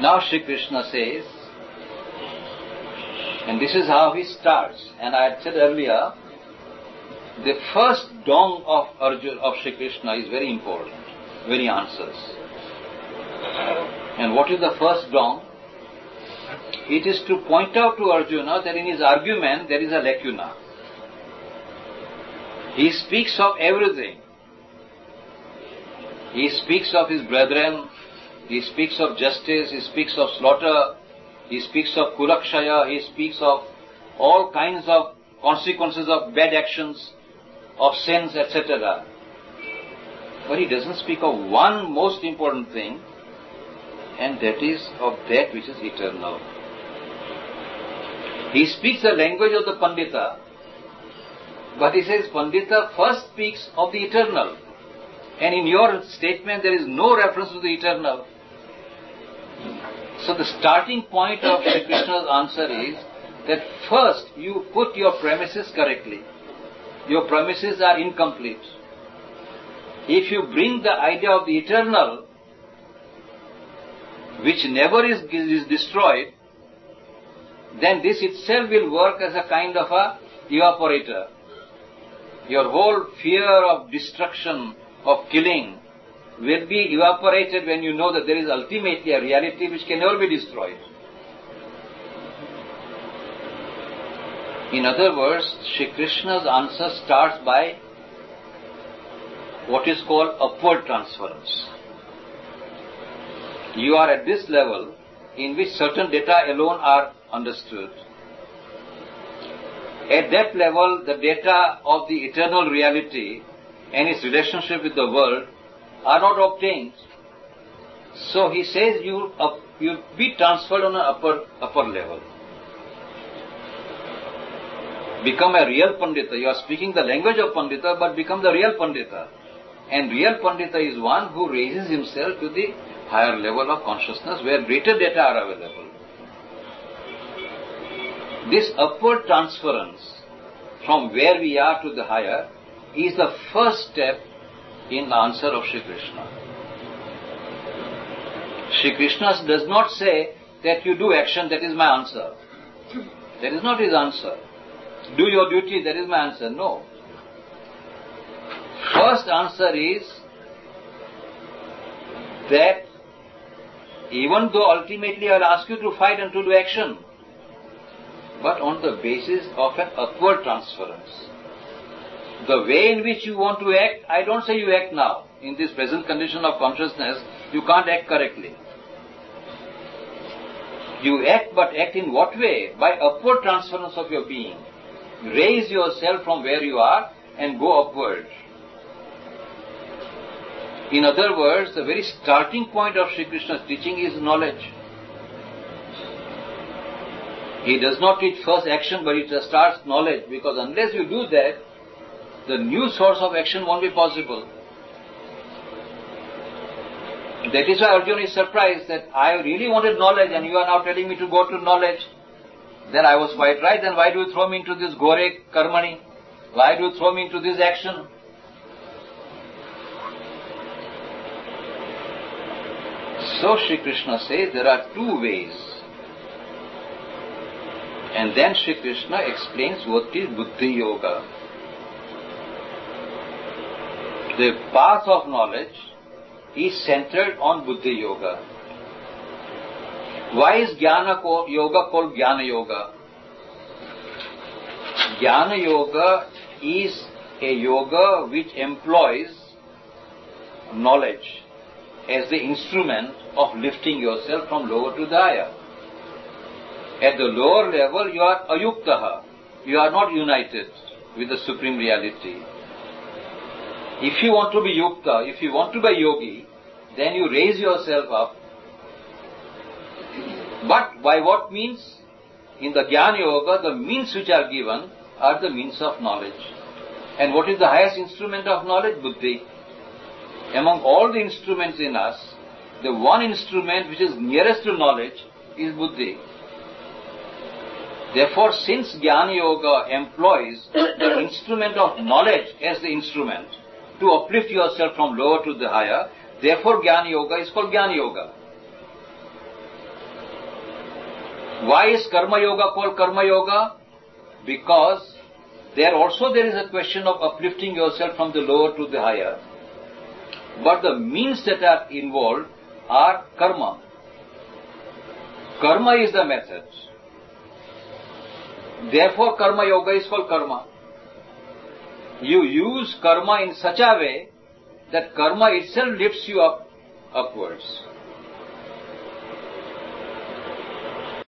Now Sri Krishna says, and this is how he starts, and I had said earlier, the first dong of Arjuna, of Sri Krishna is very important when he answers. And what is the first dong? It is to point out to Arjuna that in his argument there is a lacuna. He speaks of everything. He speaks of his brethren, he speaks of justice, he speaks of slaughter, he speaks of kulakshaya, he speaks of all kinds of consequences of bad actions, of sins, etc. But he doesn't speak of one most important thing, and that is of that which is eternal. He speaks the language of the Pandita, but he says Pandita first speaks of the eternal. And in your statement there is no reference to the eternal. So the starting point of Sri Krishna's answer is that first you put your premises correctly. Your premises are incomplete. If you bring the idea of the eternal, which never is destroyed, then this itself will work as a kind of a evaporator. Your whole fear of destruction, of killing, will be evaporated when you know that there is ultimately a reality which can never be destroyed. In other words, Sri Krishna's answer starts by what is called upward transference. You are at this level in which certain data alone are understood. At that level, the data of the eternal reality and its relationship with the world are not obtained. So he says you be transferred on an upper level. Become a real Pandita. You are speaking the language of Pandita, but become the real Pandita. And real Pandita is one who raises himself to the higher level of consciousness where greater data are available. This upward transference from where we are to the higher is the first step in the answer of Sri Krishna. Sri Krishna does not say that you do action, that is my answer. That is not his answer. Do your duty, that is my answer. No. First answer is that even though ultimately I will ask you to fight and to do action, but on the basis of an upward transference. The way in which you want to act, I don't say you act now. In this present condition of consciousness, you can't act correctly. You act, but act in what way? By upward transference of your being. Raise yourself from where you are and go upward. In other words, the very starting point of Sri Krishna's teaching is knowledge. He does not teach first action, but it starts knowledge, because unless you do that, the new source of action won't be possible. That is why Arjuna is surprised that I really wanted knowledge and you are now telling me to go to knowledge. Then I was quite right. Then why do you throw me into this gore karmani? Why do you throw me into this action? So Sri Krishna says there are two ways. And then Sri Krishna explains what is Buddhi Yoga. The path of knowledge is centered on Buddhi Yoga. Why is Jnana Yoga called Jnana Yoga? Jnana Yoga is a yoga which employs knowledge as the instrument of lifting yourself from lower to the higher. At the lower level, you are ayuktaha. You are not united with the Supreme Reality. If you want to be yukta, if you want to be yogi, then you raise yourself up. But by what means? In the Jnana Yoga, the means which are given are the means of knowledge. And what is the highest instrument of knowledge? Buddhi. Among all the instruments in us, the one instrument which is nearest to knowledge is Buddhi. Therefore, since Jnana Yoga employs the instrument of knowledge as the instrument to uplift yourself from lower to the higher, therefore Jnana Yoga is called Jnana Yoga. Why is Karma Yoga called Karma Yoga? Because there is a question of uplifting yourself from the lower to the higher. But the means that are involved are karma. Karma is the method. Therefore, Karma Yoga is called karma. You use karma in such a way that karma itself lifts you upwards.